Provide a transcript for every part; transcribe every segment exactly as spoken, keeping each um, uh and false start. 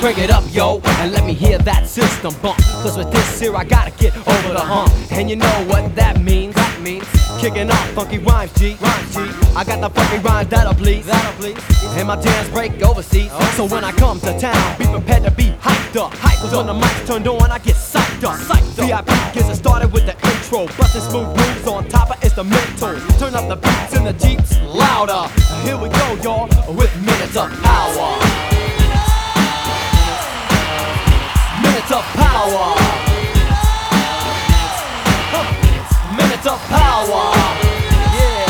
Crank it up, yo, and let me hear that system bump. Cause with this here I gotta get over the hump. And you know what that means? That means kicking off funky rhymes, G. Rhymes, G. I got the funky rhymes that'll please, that'll please. And my jams break overseas. So when I come to town, be prepared to be hyped up. Hyped Cause when the mic's turned on, I get psyched up. Psyched up. V I P gets it started with the intro. Bustin' smooth moves on top of instrumental. Turn up the beats in the Jeeps louder. Here we go, y'all, with Minutes of Power. Minutes of Power. Huh. Minutes of Power. Yeah.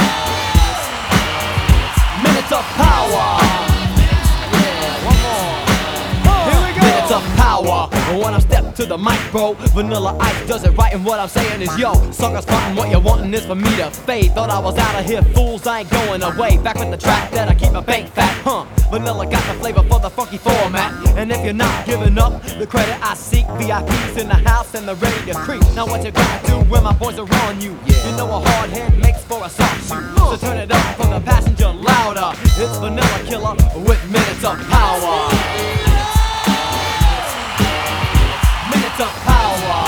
Minutes of Power. Yeah, one more. Here we go. Minutes of Power. When I step to the mic, bro, Vanilla Ice does it right, and what I'm saying is, yo, suckers frontin', what you wantin' is for me to fade. Thought I was out of here, fools, I ain't going away. Back with the track that I keep my bank fat, huh? Vanilla got the flavor for the funky format. And if you're not giving up the credit I seek, V I Ps in the house and they're ready to creep. Now what you gonna do when my boys are on you? Yeah. You know a hard head makes for a soft shoe. So turn it up from the passenger louder. It's Vanilla Killer with Minutes of Power. Minutes of Power.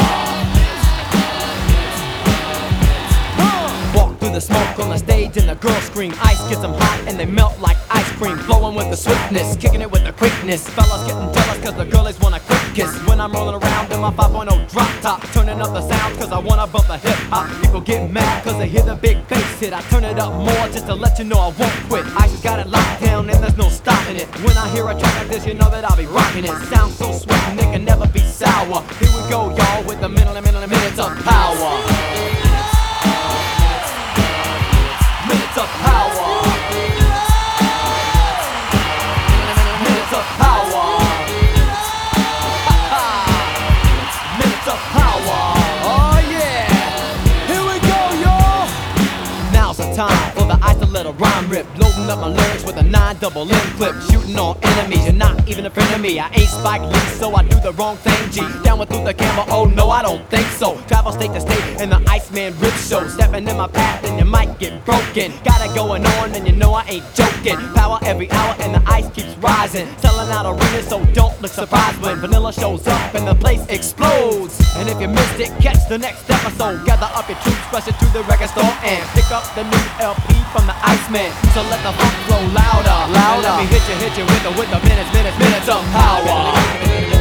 Walk through the smoke on the stage and the girls scream. Ice gets them hot and they melt like ice cream. Flowing with the swiftness, kicking it with the quickness. Fellas getting jealous cause the girlies want a quick kiss. When I'm rolling around in my five point oh drop top, turning up the sound cause I wanna bump the hip hop. People get mad cause they hear the big bass hit. I turn it up more just to let you know I won't quit. Ice has got it locked down and there's no stopping it. When I hear a track like this, you know that I'll be rocking it. Sounds so sweet and it can never be sour. Here we go, y'all, with the minute and minute and minutes of power. Minutes of Power. Minutes of Power. Minutes of Power. Oh yeah. Here we go, y'all. Now's the time for the ice to let a rhyme rip. Loading up my lyrics with a nine double M clip. Shooting all enemies, you're not even a friend of me. I ain't Spike Lee, so I do the wrong thing, G. Down with through the camera, oh no, I don't think so. Travel state to state in the Iceman rip show. Stepping in my path and you might get broken. Got it going on and you know I ain't joking. Power every hour and the ice keeps rising. Selling out arenas, so don't look surprised when Vanilla shows up and the place explodes. And if you missed it, catch the next episode. Gather up your troops, rush it to the record store and pick up the new L P from the Iceman. So let the funk flow louder, louder. And let me hit you, hit you with the, with the minutes, minutes, minutes of power.